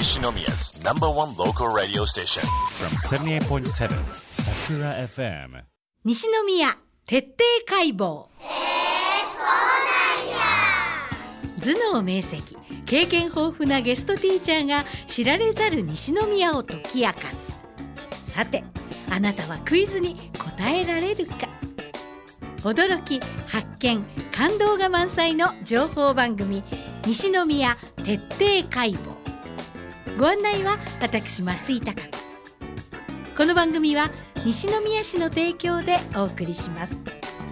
Nishnomiya's #1 local radio station from 78.7 Sakura FM 西宮徹底解剖。頭脳明晰、経験豊富なゲストティーチャーが知られざる西宮を解き明かす。さて、あなたはクイズに答えられるか。驚き、発見、感動が満載の情報番組、西宮徹底解剖。ご案内は私増井貴子。この番組は西宮市の提供でお送りします。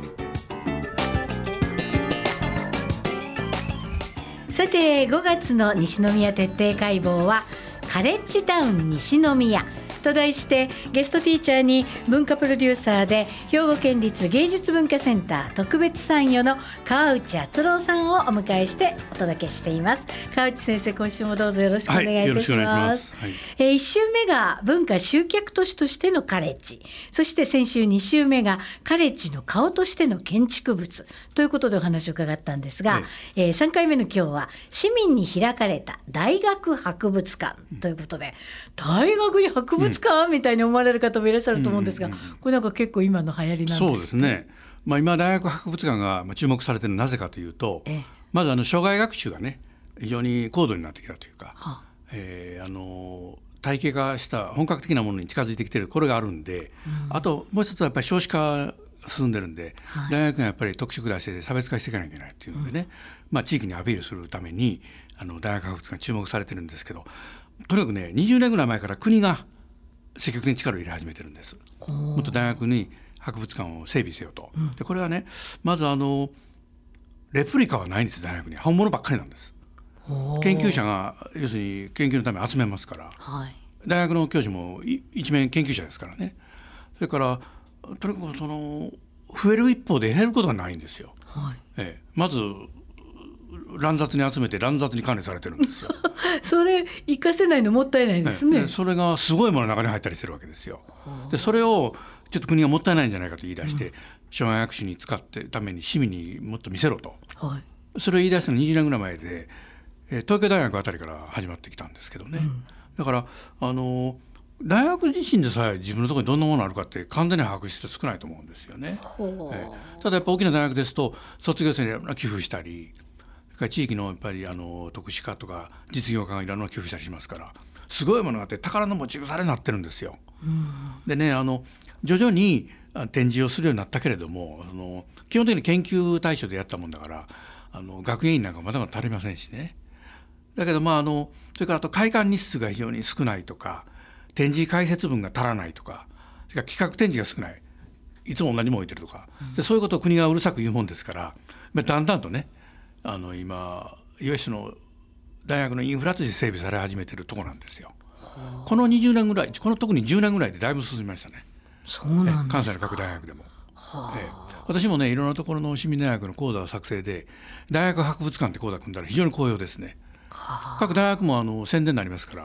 さて、5月の西宮徹底解剖はカレッジタウン西宮と題して、ゲストティーチャーに文化プロデューサーで兵庫県立芸術文化センター特別参与の川内敦郎さんをお迎えしてお届けしています。川内先生、今週もどうぞよろしくお願いいたします。1週目が文化集客都市としてのカレッジ、そして先週2週目がカレッジの顔としての建築物ということでお話を伺ったんですが、3回目の今日は市民に開かれた大学博物館ということで、大学に博物館みたいに思われる方もいらっしゃると思うんですが、これなんか結構今の流行りなんですって。 そうですね、今大学博物館が注目されているのはなぜかというと、まず生涯学習がね非常に高度になってきたというか、体系化した本格的なものに近づいてきている、これがあるんで、あともう一つはやっぱり少子化進んでるんで、大学がやっぱり特色出して差別化していかなきゃいけないっていうのでね、地域にアピールするために大学博物館注目されてるんですけど、とにかくね20年ぐらい前から国が積極的に力を入れ始めてるんです。もっと大学に博物館を整備せよと。でこれはね、まずレプリカはないんです。大学に本物ばっかりなんです。研究者が要するに研究のために集めますから、大学の教授も一面研究者ですからね。それからとにかく増える一方で減ることがないんですよ。まず乱雑に集めて乱雑に管理されてるんですよ。 それ活かせないのもったいないですね。 それがすごいものの中に入ったりしてるわけですよ。でそれをちょっと国がもったいないんじゃないかと言い出して、生涯学習に使ってために市民にもっと見せろと、それを言い出したの20年ぐらい前で、東京大学あたりから始まってきたんですけどね、だから大学自身でさえ自分のところにどんなものあるかって完全に把握して少ないと思うんですよね。ただやっぱ大きな大学ですと卒業生に寄付したり、地域のやっぱり特殊化とか実業家がいろんな寄付したりしますから、すごいものがあって宝の持ち腐れになってるんですよ。でね、徐々に展示をするようになったけれども、基本的に研究対象でやったもんだから、学芸員なんかまだまだ足りませんしね。だけどそれからあと開館日数が非常に少ないとか、展示解説文が足らないとか、それから企画展示が少ない、いつも同じもの置いてるとか、でそういうことを国がうるさく言うもんですから、だんだんとね今いわゆる大学のインフラとして整備され始めてるところなんですよ。この20年ぐらい、特に10年ぐらいでだいぶ進みましたね。 そうなんですか。 関西の各大学でも。私もねいろんなところの市民大学の講座を作成で、大学博物館って講座組んだら非常に好評ですね。各大学も宣伝になりますから、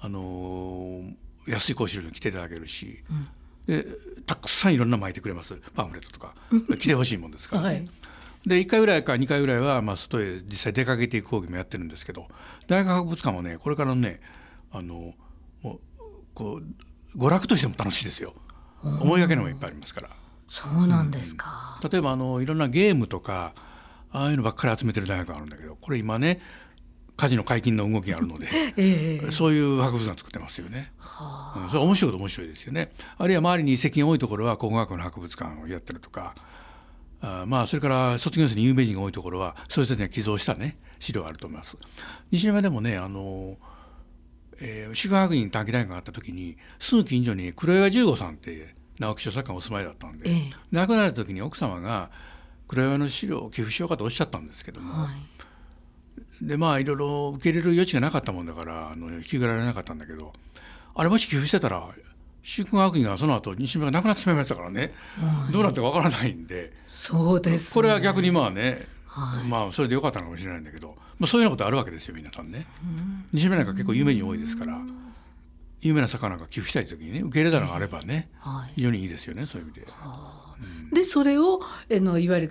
安い講師料に来ていただけるし、でたくさんいろんな巻いてくれます。パンフレットとか来てほしいもんですからね。で1回ぐらいか2回ぐらいは外へ実際出かけていく講義もやってるんですけど、大学博物館もねこれからねもう娯楽としても楽しいですよ。思いがけのもいっぱいありますから。 そうなんですか。 例えばいろんなゲームとかああいうのばっかり集めてる大学があるんだけど、これ今ねカジノ解禁の動きがあるので、そういう博物館作ってますよね。それは面白いですよね。あるいは周りに遺跡が多いところは考古学の博物館をやってるとか、それから卒業生に有名人が多いところはそういう人たちが寄贈したね資料があると思います。西宮でもね宿学院短期大学があった時に、すぐ近所に黒岩十五さんって直木賞作家がお住まいだったんで、亡くなられた時に奥様が黒岩の資料を寄付しようかとおっしゃったんですけども、でいろいろ受け入れる余地がなかったもんだから引き受けられなかったんだけど、あれもし寄付してたら宿学院がその後西宮がなくなってしまいましたからね、どうなってかわからないんで。 そうですね。 これは逆にそれでよかったのかもしれないんだけど、そういうようなことあるわけですよ皆さんね。西宮なんか結構有名人多いですから、有名な魚が寄付したい時にね受け入れたのがあればね、非常にいいですよね、そういう意味で。 でそれをいわゆる学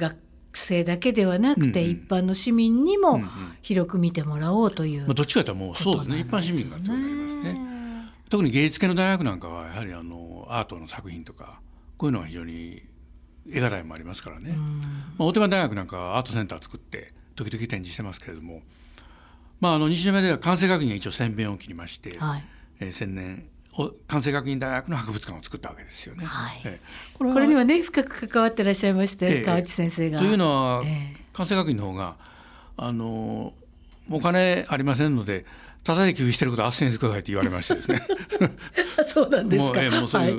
生だけではなくて、一般の市民にも広く見てもらおうという、 どっちかというともうそうですね、一般市民がということになりますね。特に芸術系の大学なんかはやはりアートの作品とかこういうのが非常に絵柄もありますからね。大手間大学なんかはアートセンター作って時々展示してますけれども、西宮では関西学院が一応先鞭を切りまして、1000年関西学院大学の博物館を作ったわけですよね。 これにはね深く関わってらっしゃいまして、川内先生が。 というのは、関西学院の方がお金ありませんのでただで寄付してることは斡旋してくださいって言われましてですねそうなんですか。 もうそういう、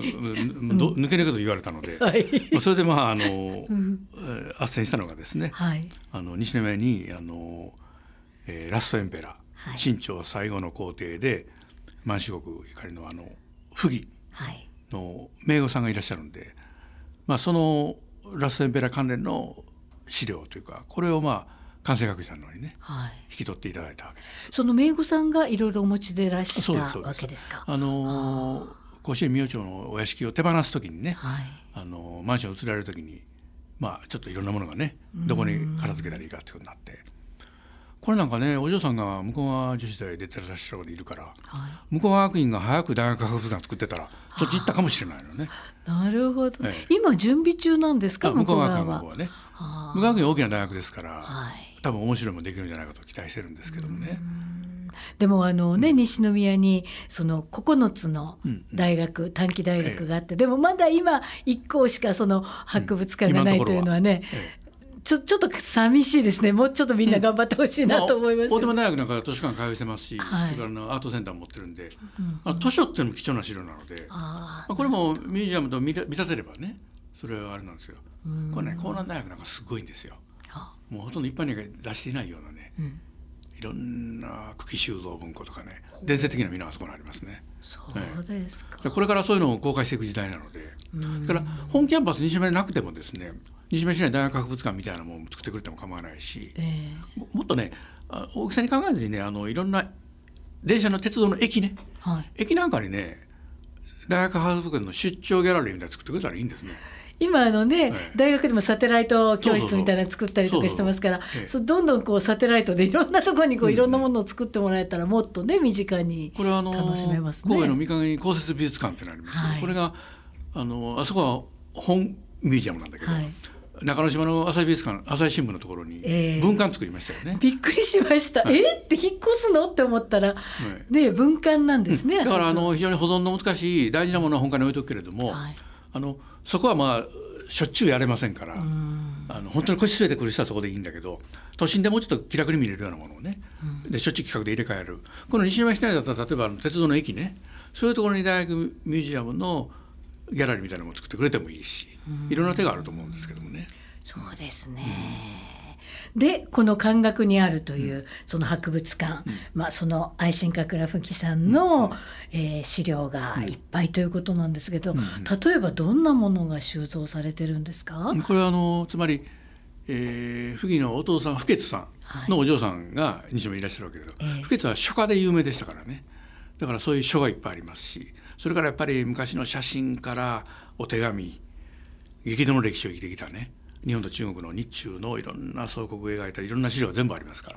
抜け抜けと言われたので、それで斡旋したのがですね、西宮にラストエンペラー、清朝最後の皇帝で満州国ゆかりの溥儀の名護さんがいらっしゃるんで、そのラストエンペラー関連の資料というかこれを関西学院さんの方にね、引き取っていただいたわけです。 その名護さんがいろいろお持ちでいらしたわけですか。 甲子園明朝のお屋敷を手放す時にね、マンション移られる時にちょっといろんなものがねどこに片付けたらいいかってことになって、これなんかねお嬢さんが向川女子大出てらっしゃる方でいるから、向川学院が早く大学博物館作ってたらそっち行ったかもしれないのね。 なるほど、今準備中なんですか。 向川学院の方はね、向川学院大きな大学ですから、多分面白いもできるんじゃないかと期待してるんですけどもね。 でも西宮にその9つの大学、短期大学があって、でもまだ今1校しかその博物館がないというのはね、ちょっと寂しいですね。もうちょっとみんな頑張ってほしいなと思います。 大手間大学なんか図書館通してますし、それからアートセンターも持ってるんで、図書っていうのも貴重な資料なので、これもミュージアムと見立てればねそれはあれなんですよ。これね江南大学なんかすごいんですよ。もうほとんど一般には出していないようなね、いろんな久喜修造文庫とかね伝説的なものがあそこにありますね。 そうですか。 これからそういうのを公開していく時代なので、だから本キャンパス西宮でなくてもですね、西宮市内大学博物館みたいなものを作ってくれても構わないし、もっとね大きさに考えずにねいろんな電車の鉄道の駅ね、駅なんかにね大学博物館の出張ギャラリーみたいなの作ってくれたらいいんですね。 今大学でもサテライト教室みたいなの作ったりとかしてますから、どんどんサテライトでいろんなところにいろんなものを作ってもらえたらもっとね身近に楽しめますね。 神戸の三陰に公設美術館ってのありますけど、これがあそこは本ミュージアムなんだけど、中之島の朝日美術館朝日新聞のところに文館作りましたよね。 びっくりしました。って引っ越すのって思ったら、文館なんですね。 だから非常に保存の難しい大事なものは本館に置いとくけれども、そこはしょっちゅうやれませんから、本当に腰据えてくる人はそこでいいんだけど、都心でもうちょっと気楽に見れるようなものをね、でしょっちゅう企画で入れ替える。この西宮市内だったら例えば鉄道の駅ね、そういうところに大学ミュージアムのギャラリーみたいなのも作ってくれてもいいし、いろんな手があると思うんですけどもね。 そうですね。でこの関学にあるというその博物館、その愛新覚倉富貴さんの、資料がいっぱいということなんですけど、例えばどんなものが収蔵されてるんですか。 これはつまり、溥儀のお父さん富傑さんのお嬢さんが西宮にいらっしゃるわけですけど、富傑は書家で有名でしたからね。だからそういう書がいっぱいありますし、それからやっぱり昔の写真からお手紙、激動の歴史を生きてきたね、日本と中国の日中のいろんな総国を描いたいろんな資料が全部ありますから、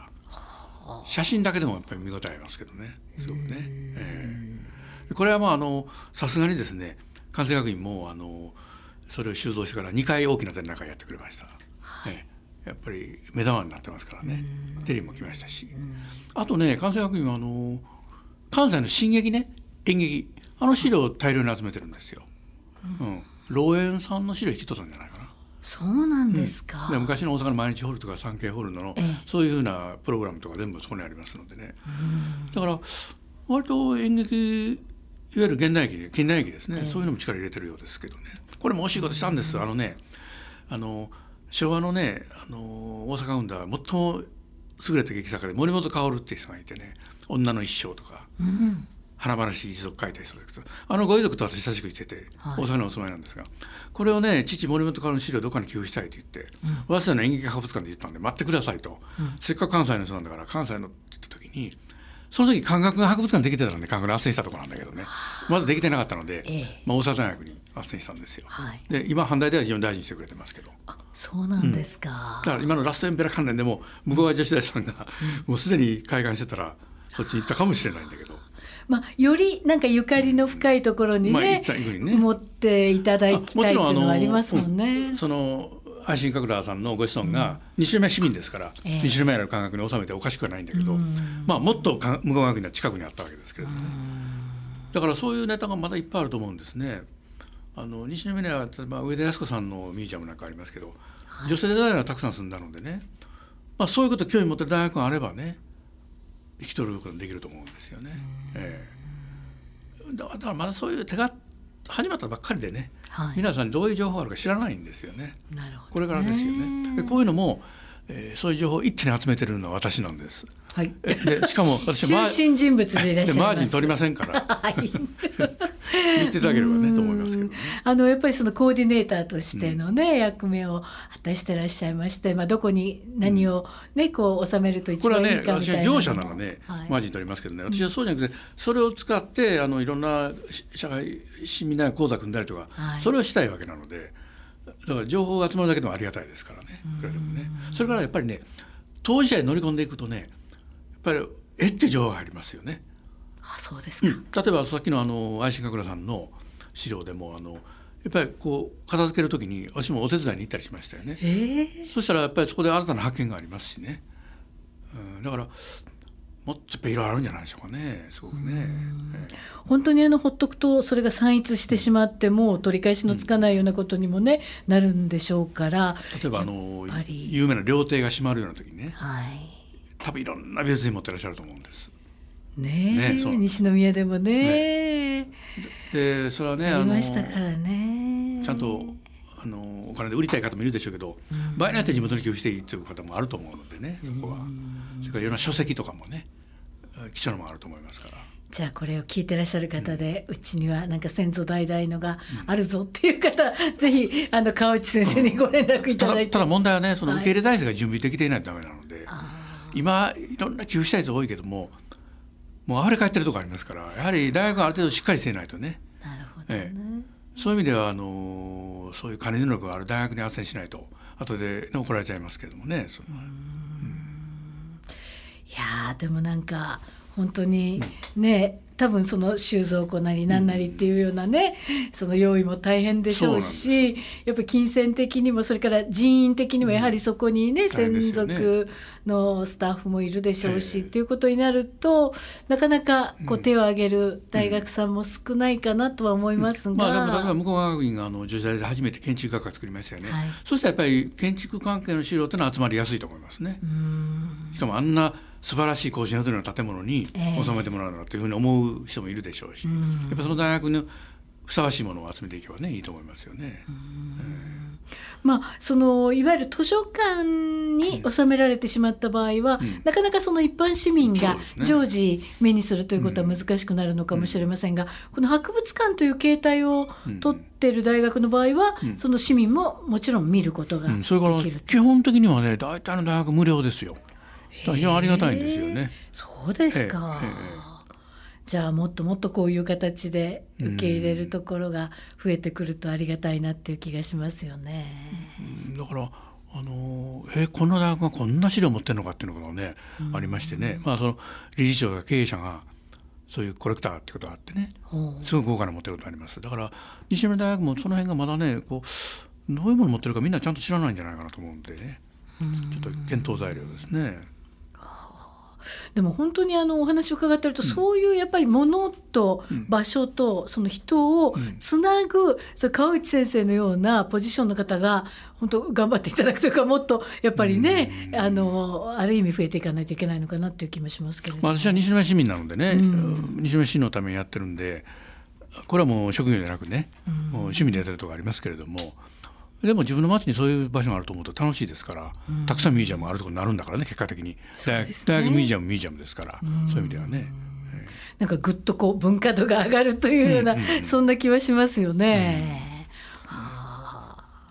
写真だけでもやっぱり見応えありますけどね、すごくね。これはさすがにですね関西学院もそれを収蔵してから2回大きな展覧会やってくれました。やっぱり目玉になってますからね。テレビも来ましたし、あとね関西学院は関西の新劇ね、演劇資料を大量に集めてるんですよ。老園さんの資料引き取ったんじゃないかな。 そうなんですか。 昔の大阪の毎日ホールとか産経ホールの、そういうふうなプログラムとか全部そこにありますのでね。だから割と演劇いわゆる現代劇近代劇ですね、そういうのも力入れてるようですけどね。これも惜しいことしたんです。昭和のね大阪運動は最も優れた劇作家で森本薫っていう人がいてね、女の一生とか、華々しい一族書いた人ですけど、ご遺族と私親しくしてて、大阪にお住まいなんですが、これをね父森本薫の資料をどっかに寄付したいと言って、早稲田の演劇博物館で言ったんで待ってくださいと、せっかく関西の人なんだから関西のって言った時に、 その時科学博物館できてたので科学に斡旋したところなんだけどね、まだできてなかったので、大阪大学に斡旋したんですよ、はい、で今阪大では非常に大事にしてくれてますけど。 あ、そうなんですか、 だから今のラストエンペラ関連でも向川女子大さんがもうすでに開館してたらそっちに行ったかもしれないんだけど、 よりなんかゆかりの深いところにね、持っていただきたいっていうのはありますもんね。 その愛新覚羅さんのご子孫が西宮市民ですから、西宮の感覚に収めておかしくはないんだけど、もっと向川学院の近くにあったわけですけれどもね。だからそういうネタがまだいっぱいあると思うんですね。西宮には例えば上田靖子さんのミュージアムなんかありますけど、女性デザイナーがたくさん住んだのでね、そういうこと興味持ってる大学があればね、引き取ることができると思うんですよね。だからまだそういう手が始まったばっかりでね、皆さんにどういう情報があるか知らないんですよね。 なるほどね。 これからですよね。でこういうのも、そういう情報を一手に集めてるのは私なんです。はい、でしかも私中心人物でいらっしゃいます。 マージン取りませんから、はい、言っていただければねと思いますけどね。 やっぱりそのコーディネーターとしてのね、役目を果たしてらっしゃいまして、どこに何をね、こう収めると一番いいかみたいな。 これはね、私は業者ならね、マージン取りますけどね、私はそうじゃなくてそれを使っていろんな社会市民講座組んだりとか、それをしたいわけなので、だから情報が集まるだけでもありがたいですからね。それでもね、それからやっぱりね、当事者に乗り込んでいくとね、やっぱりっていう情報が入りますよね。 あ、そうですか。 例えばさっきの愛新覚羅さんの資料でもやっぱりこう片付けるときに私もお手伝いに行ったりしましたよね。そしたらやっぱりそこで新たな発見がありますしね、だからもっとやっぱりいろいろあるんじゃないでしょうかね。すごくね、 本当にほっとくとそれが散逸してしまっても取り返しのつかないようなことにもね、なるんでしょうから。 例えば有名な料亭が閉まるような時にね、多分いろんな美術品持ってらっしゃると思うんですね。西宮でもね、 でそれはね、 ありましたからね。 ちゃんとお金で売りたい方もいるでしょうけど、場合によって地元に寄付していいという方もあると思うのでね、そこは。それからいろんな書籍とかもね、貴重なものがあると思いますから。 じゃあこれを聞いてらっしゃる方で、うちにはなんか先祖代々のがあるぞっていう方、ぜひ川内先生にご連絡いただいて。 ただ問題はね、その受け入れ体制が準備できていないとダメなので、今いろんな寄付したい人多いけどもうあふれ返ってるところありますから、やはり大学がある程度しっかりしていないとね。 なるほどね。 そういう意味ではそういう管理能力がある大学に斡旋しないと後で怒られちゃいますけれどもね。 いやでもなんか本当にね、多分その収蔵庫なり何なりっていうようなね、その用意も大変でしょうし、やっぱり金銭的にもそれから人員的にもやはりそこにね、専属のスタッフもいるでしょうし、っていうことになるとなかなかこう手を挙げる大学さんも少ないかなとは思いますが、 でも例えば向川学院が女子大で初めて建築学科作りましたよね。そうしたらやっぱり建築関係の資料というのは集まりやすいと思いますね。しかもあんな素晴らしい更新ホテルの建物に収めてもらうのだというふうに思う人もいるでしょうし、やっぱその大学にふさわしいものを集めていけばね、いいと思いますよね。 そのいわゆる図書館に収められてしまった場合は、なかなかその一般市民が常時目にするということは難しくなるのかもしれませんが、この博物館という形態を取っている大学の場合は、その市民ももちろん見ることができる。 それから基本的にはね、大体の大学無料ですよ。非常にありがたいんですよね。 そうですか。じゃあもっともっとこういう形で受け入れるところが増えてくるとありがたいなっていう気がしますよね。 だからこの大学がこんな資料を持ってるのかっていうのがね、ありましてね、その理事長が経営者がそういうコレクターってことがあってね、すごく豪華な持ってることがあります。だから西宮大学もその辺がまだね、どういうものを持ってるかみんなちゃんと知らないんじゃないかなと思うんでね、ちょっと検討材料ですね。 でも本当にお話を伺ってると、そういうやっぱり物と場所とその人をつなぐ、それ川内先生のようなポジションの方が本当頑張っていただくというか、もっとやっぱりね、ある意味増えていかないといけないのかなっていう気もしますけれども、 私は西宮市民なのでね、西宮市のためにやってるんで、これはもう職業じゃなくね、もう趣味でやってるところありますけれども、でも自分の町にそういう場所があると思うと楽しいですから、たくさんミュージアムがあるところになるんだからね、結果的に。大学ミュージアムですから、そういう意味ではね、 なんかぐっと文化度が上がるというような、そんな気はしますよね。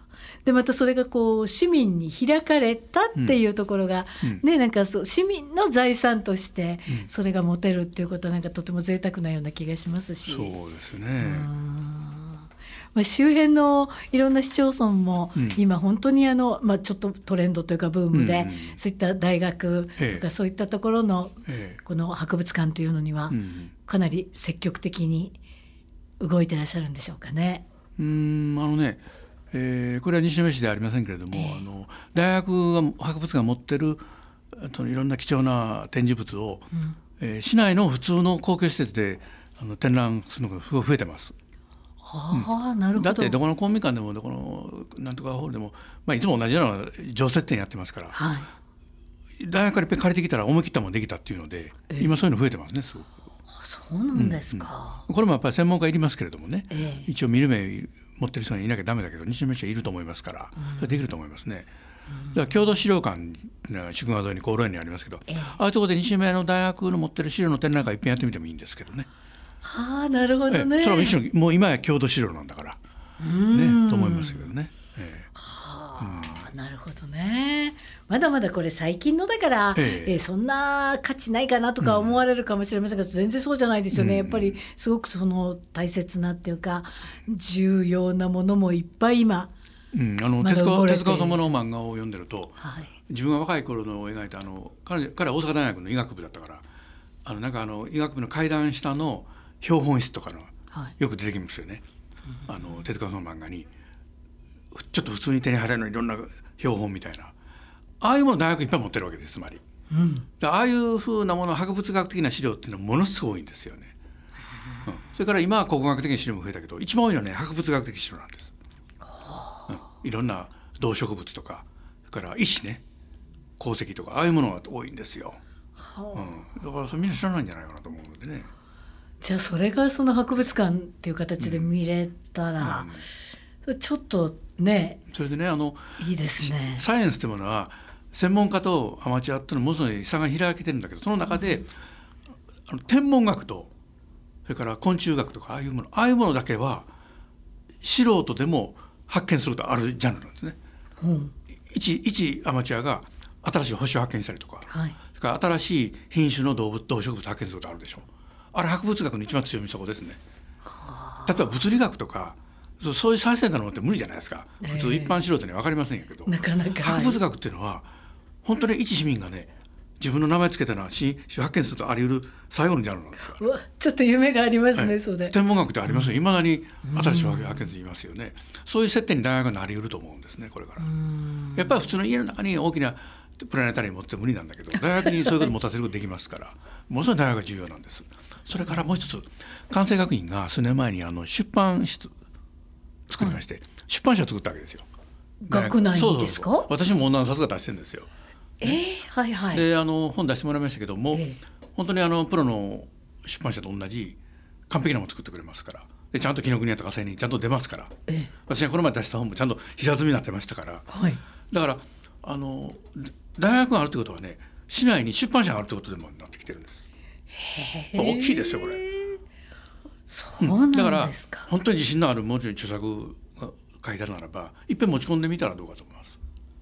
でまたそれがこう市民に開かれたっていうところが、ね、なんかそう市民の財産としてそれが持てるっていうことはなんかとても贅沢なような気がしますし、 そうですね。 周辺のいろんな市町村も今本当にちょっとトレンドというかブームで、そういった大学とかそういったところのこの博物館というのにはかなり積極的に動いてらっしゃるんでしょうかね。 これは西宮市ではありませんけれども、大学が博物館が持ってるいろんな貴重な展示物を、市内の普通の公共施設で展覧するのがすごい増えてます。 なるほど。 だってどこの公民館でもどこのなんとかホールでも、いつも同じような常設展やってますから、大学からいっぺん借りてきたら思い切ったもんできたっていうので、今そういうの増えてますね、すごく。 そうなんですか。 これもやっぱり専門家いりますけれどもね、一応見る目持ってる人がいなきゃダメだけど西宮市はいると思いますから、それできると思いますね。だから郷土資料館宿川沿いに高炉園にありますけど、ああいうところで西宮の大学の持ってる資料の展覧会いっぺんやってみてもいいんですけどね。 なるほどね。 それは一緒にもう今や郷土資料なんだからと思いますけどね。 なるほどね。まだまだこれ最近のだから、そんな価値ないかなとか思われるかもしれませんが、全然そうじゃないですよね。やっぱりすごくその大切なっていうか重要なものもいっぱい今、手塚治虫の漫画を読んでると、自分が若い頃の描いた彼は大阪大学の医学部だったからなんか医学部の階段下の標本室とかの、よく出てきますよね。手塚さんの漫画にちょっと普通に手に入らないいろんな標本みたいな、ああいうものを大学いっぱい持ってるわけです。つまり、ああいうふうなもの、博物学的な資料っていうのはものすごい多いんですよね。それから今は考古学的な資料も増えたけど、一番多いのはね博物学的資料なんです。いろんな動植物とか、それから石ね、鉱石とか、ああいうものが多いんですよ。だからそれみんな知らないんじゃないかなと思うのでね。じゃあそれがその博物館っていう形で見れたら、ちょっとね、それでねいいですね。サイエンスってものは専門家とアマチュアっていうのものすごい差が開けてるんだけど、その中で、天文学とそれから昆虫学とかああいうものだけは素人でも発見するとあるジャンルなんですね。一アマチュアが新しい星を発見したりとか、それから新しい品種の動植物を発見することあるでしょう。あれ博物学の一番強みそこですね。例えば物理学とかそういう最先端のものって無理じゃないですか。普通一般素人には分かりませんやけど、なかなか博物学っていうのは本当に一市民がね、自分の名前つけたのは新種発見するとあり得る最後のジャンルなんですよ。ちょっと夢がありますね、それ。天文学ってありますよ。いまだに新しい発見図言いますよね。そういう接点に大学がなり得ると思うんですね、これから。やっぱり普通の家の中に大きなプラネタリウム持って無理なんだけど、大学にそういうこと持たせることできますから、ものすごい大学が重要なんです。それからもう一つ、関西学院が数年前に出版室作りまして、出版社を作ったわけですよ。学内にですか？私も何冊か出してるんですよ。で本出してもらいましたけども、本当にプロの出版社と同じ完璧なものを作ってくれますから、でちゃんと紀ノ国屋とかにちゃんと出ますから、私がこの前出した本もちゃんと平積みになってましたから、だから大学があるってことはね、市内に出版社があるってことでもなってきてるんです。大きいですよこれ。そうなんですか。だから本当に自信のある文字に著作が書いてあるならば、いっぺん持ち込んでみたらどうかと思います。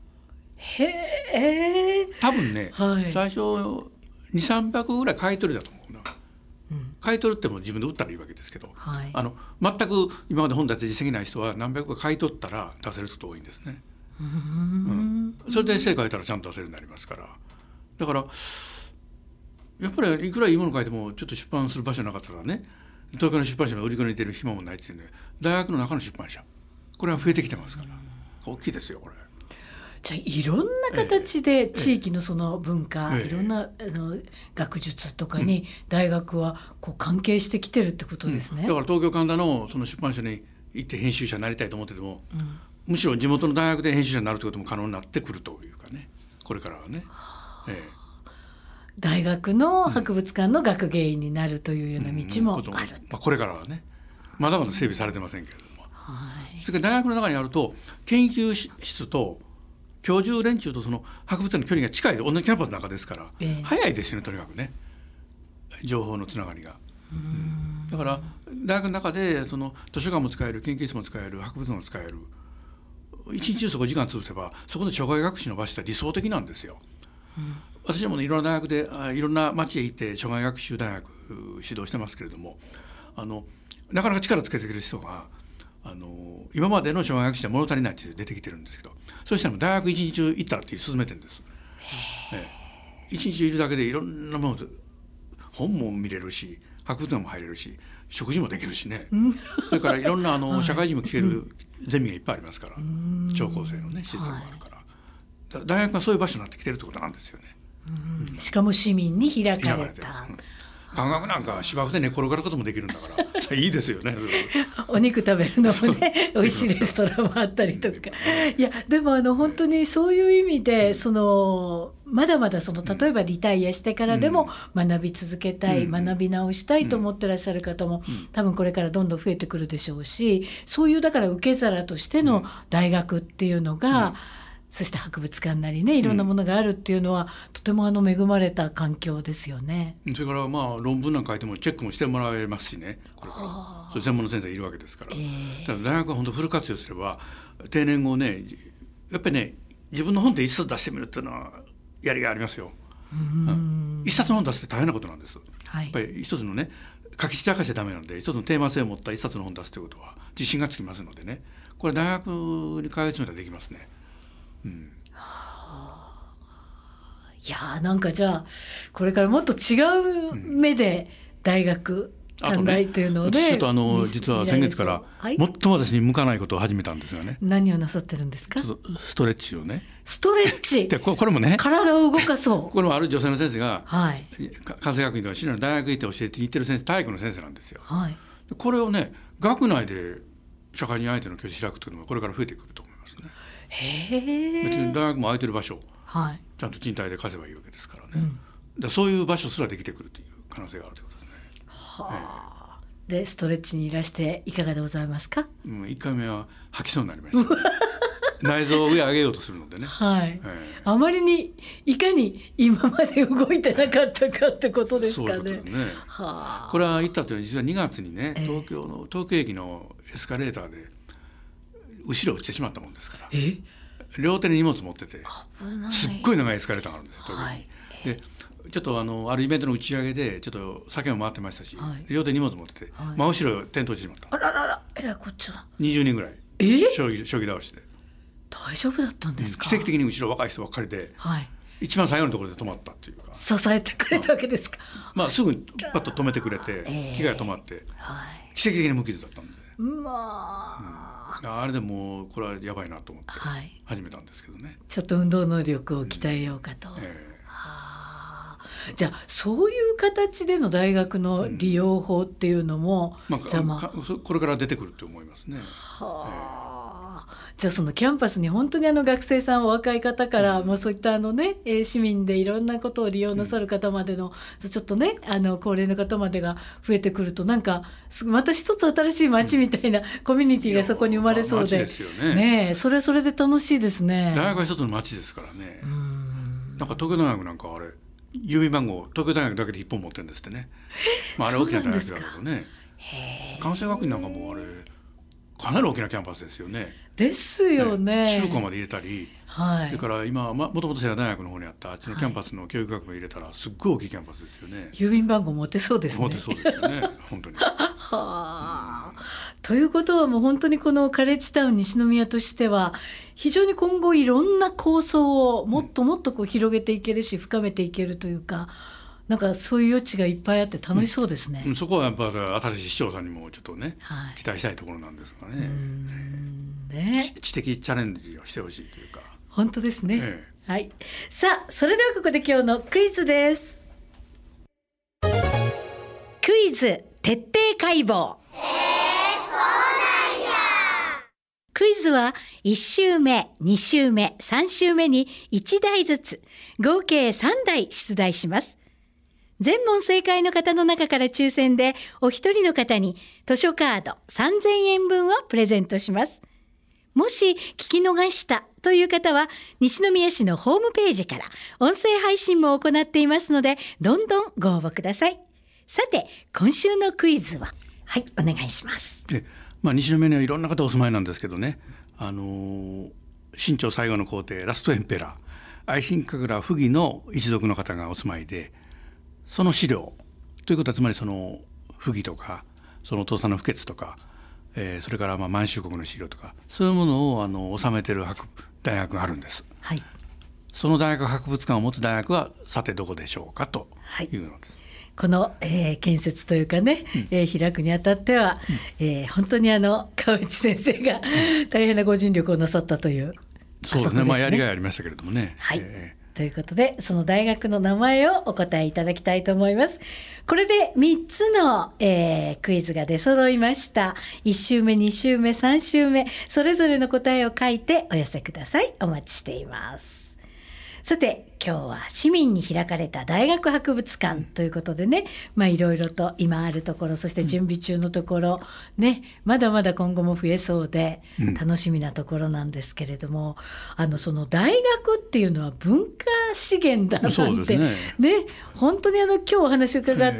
多分ね、最初2、300ぐらい買い取りだと思うな。買い取るっても自分で売ったらいいわけですけど、全く今まで本出して実績ない人は何百個買い取ったら出せる人多いんですね。それで正書いたらちゃんと出せるようになりますから。だからやっぱりいくらいいもの書いてもちょっと出版する場所なかったらね、東京の出版社が売り子に出る暇もないっていうんで、大学の中の出版社、これは増えてきてますから、大きいですよこれ。じゃあいろんな形で地域のその文化、いろんな学術とかに大学はこう関係してきてるってことですね。だから東京神田のその出版社に行って編集者になりたいと思ってても、むしろ地元の大学で編集者になるってことも可能になってくるというかね、これからはね。大学の博物館の学芸員になるというような道もある、これからはね、まだまだ整備されてませんけれども、それから大学の中にあると研究室と教授連中とその博物館の距離が近いで、同じキャンパスの中ですから、早いですよね、とにかくね、情報のつながりが。だから大学の中でその図書館も使える、研究室も使える、博物館も使える、 一日中そこ時間潰せばそこで障害学習の場所って理想的なんですよ。私も、ね、いろんな大学でいろんな町へ行って障害学習大学指導してますけれども、なかなか力つけてくれる人が今までの障害学習は物足りないって出てきてるんですけど、そうしたら大学一日中行ったらって勧めてるんです。一日中いるだけでいろんなもので本も見れるし博物館も入れるし食事もできるしね、それからいろんな社会人も聞けるゼミがいっぱいありますから、聴講生のね施設もあるから、大学がそういう場所になってきてるってことなんですよね。 しかも市民に開かれた。 科学なんか芝生で寝転がることもできるんだからいいですよね。 お肉食べるのもね美味しいレストランもあったりとか、いやでも本当にそういう意味でまだまだ例えばリタイアしてからでも学び続けたい、学び直したいと思ってらっしゃる方も多分これからどんどん増えてくるでしょうし、そういうだから受け皿としての大学っていうのが、そして博物館なりねいろんなものがあるっていうのは、とても恵まれた環境ですよね。 それから論文なんか書いてもチェックもしてもらえますしね、これからそういう専門の先生がいるわけですから、だから大学は本当フル活用すれば定年後ねやっぱりね自分の本って一冊出してみるっていうのはやりがいありますよ。一冊の本出すって大変なことなんです。やっぱり一つのね書き散らかしちゃダメなんで、一つのテーマ性を持った一冊の本出すということは自信がつきますのでね、これ大学に通い詰めたらできますね。 いやなんかじゃあこれからもっと違う目で大学短大というのをね、 ちょっと実は先月から最も私に向かないことを始めたんですよね。 何をなさってるんですか？ ちょっとストレッチをね。 ストレッチでこれもね体を動かそうこれもある女性の先生が、関西学院とか市内の大学行って教えてに行ってる先生、体育の先生なんですよ。これをね学内で社会人相手の教室開くというのがこれから増えてくると思いますね。別に大学も空いてる場所、ちゃんと賃貸で貸せばいいわけですからね、だそういう場所すらできてくるという可能性があるということですね。 でストレッチにいらしていかがでございますか ？1回目は吐きそうになりました内臓を上上げようとするのでね、 あまりにいかに今まで動いてなかったかってことですかね。 そういうことですね。これは言ったというのは実は2月にね、東京駅のエスカレーターで後ろ落ちてしまったもんですから、両手に荷物持っててすっごい長いエスカレーターがあるんですよ、東京に。でちょっとあるイベントの打ち上げでちょっと酒も回ってましたし、両手に荷物持ってて、真後ろ転倒してしまった。 あららら、えらいこっちゃ。20 人ぐらい将棋倒しで。 大丈夫だったんですか？ 奇跡的に後ろ若い人ばっかりで、一番最後のところで止まったっていうか、 支えてくれたわけですか？ すぐパッと止めてくれて、気が止まって、奇跡的に無傷だったんで、あれでもうこれはやばいなと思って始めたんですけどね。 ちょっと運動能力を鍛えようかと。じゃあそういう形での大学の利用法っていうのも、 これから出てくると思いますね。 じゃあそのキャンパスに本当に学生さんお若い方から、もうそういった市民でいろんなことを利用なさる方までの、ちょっとね高齢の方までが増えてくると、なんかまた一つ新しい街みたいなコミュニティがそこに生まれそうで、それはそれで楽しいですね。 大学は一つの街ですからね。なんか東京大学なんかあれ郵便番号東京大学だけで1本持ってるんですってね。あれ大きな大学だけどね。関西学院なんかもあれかなり大きなキャンパスですよね。 ですよね。 中高まで入れたり、それから今もともと世羅大学の方にあったあっちのキャンパスの教育学部入れたらすっごい大きいキャンパスですよね。 郵便番号持てそうですね。 持てそうですよね本当に。 ということはもう本当にこのカレッジタウン西宮としては非常に今後いろんな構想をもっともっと広げていけるし深めていけるというか、なんかそういう余地がいっぱいあって楽しそうですね。 そこはやっぱり新しい市長さんにもちょっとね、期待したいところなんですがね。知的チャレンジをしてほしいというか。 本当ですね。さあそれではここで今日のクイズです。クイズ徹底解剖。クイズは1週目、2週目、3週目に1題ずつ合計3題出題します。全問正解の方の中から抽選でお一人の方に図書カード3000円分をプレゼントします。もし聞き逃したという方は西宮市のホームページから音声配信も行っていますので、どんどんご応募ください。さて今週のクイズはお願いします。 西宮にはいろんな方お住まいなんですけどね、 清朝最後の皇帝ラストエンペラー愛新覚羅溥儀の一族の方がお住まいで、その資料ということはつまりその溥儀とかそのお父さんの不潔とか、それから満州国の資料とかそういうものを収めている大学があるんです、はい、その大学博物館を持つ大学はさてどこでしょうかというのです、 この、建設というかね、開くにあたっては、本当に川内先生が大変なご尽力をなさったという、 そうですね、やりがいありましたけれどもね、 はい、ということでその大学の名前をお答えいただきたいと思います。これで3つの、クイズが出揃いました。1週目2週目3週目それぞれの答えを書いてお寄せください。お待ちしています。さて今日は市民に開かれた大学博物館ということでね、いろいろと今あるところそして準備中のところ、ね、まだまだ今後も増えそうで楽しみなところなんですけれども、その大学っていうのは文化資源だなんて、ね、本当に今日お話伺って、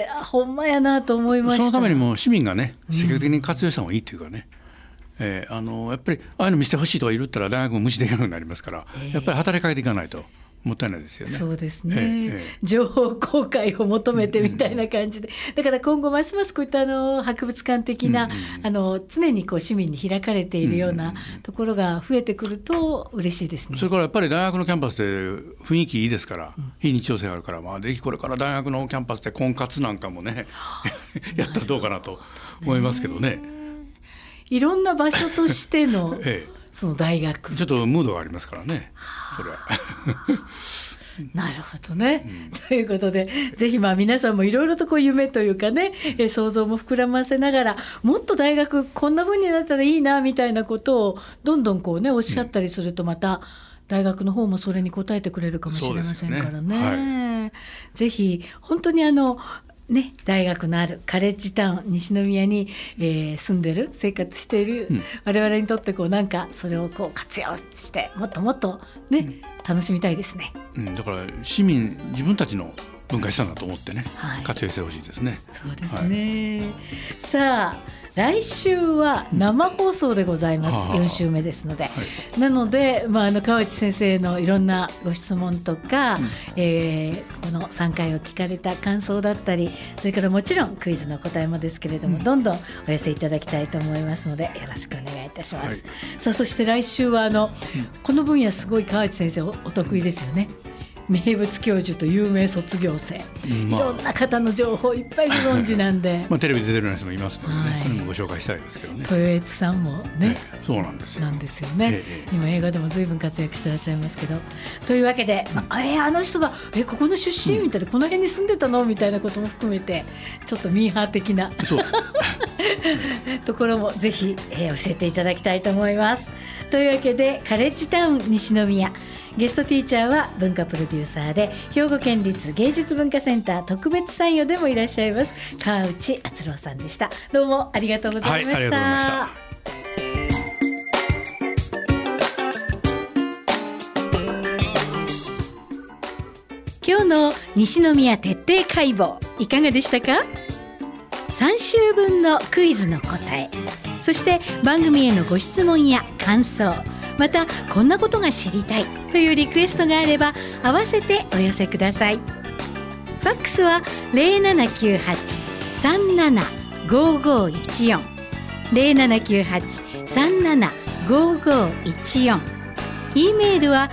ほんまやなと思いました。 そのためにも市民がね積極的に活用した方がいいというかね、やっぱりああいうの見せてほしいとか言ったら大学も無視できなくなりますから、やっぱり働きかけていかないともったいないですよね。 そうですね、情報公開を求めてみたいな感じで、だから今後ますますこういった博物館的な、常に市民に開かれているようなところが増えてくると嬉しいですね。 それからやっぱり大学のキャンパスで雰囲気いいですから、非日常性があるから、ぜひこれから大学のキャンパスで婚活なんかもねやったらどうかなと思いますけどね。 いろんな場所としての、その大学ちょっとムードがありますからね、それはなるほどね、ということでぜひ皆さんもいろいろと夢というかね、想像も膨らませながら、もっと大学こんな風になったらいいなみたいなことをどんどんおっしゃったりすると、また大学の方もそれに応えてくれるかもしれませんからね。ぜひ本当に大学のあるカレッジタウン西宮に、住んでる生活している、我々にとってなんかそれを活用してもっともっと楽しみたいですね、 だから市民自分たちの文化資産だと思ってね、活用してほしいですね。 そうですね、さあ来週は生放送でございます、4週目ですので、なので、川内先生のいろんなご質問とか、この3回を聞かれた感想だったり、それからもちろんクイズの答えもですけれども、どんどんお寄せいただきたいと思いますのでよろしくお願いいたします、さあそして来週はこの分野すごい川内先生 お得意ですよね。名物教授と有名卒業生、いろんな方の情報いっぱいご存知なんで、 テレビ出てるような人もいますのでね、それもご紹介したいですけどね。 豊悦さんもね、 そうなんですよ。 なんですよね、今映画でも随分活躍してらっしゃいますけど、というわけで、あの人がここの出身みたいな、この辺に住んでたのみたいなことも含めてちょっとミーハー的なところもぜひ、教えていただきたいと思います。というわけでカレッジタウン西宮、ゲストティーチャーは文化プロデューサーで兵庫県立芸術文化センター特別参与でもいらっしゃいます川内敦郎さんでした。どうもありがとうございました、今日の西宮徹底解剖いかがでしたか。3週分のクイズの答え、そして番組へのご質問や感想、またこんなことが知りたいというリクエストがあれば合わせてお寄せください。ファックスは 0798-375514 0798-375514、 E メールは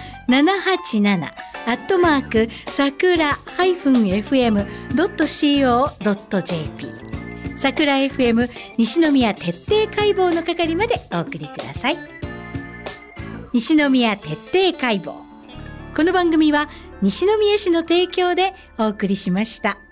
787-sakura-fm.co.jp 桜 FM 西宮徹底解剖の係までお送りください。西宮徹底解剖、この番組は西宮市の提供でお送りしました。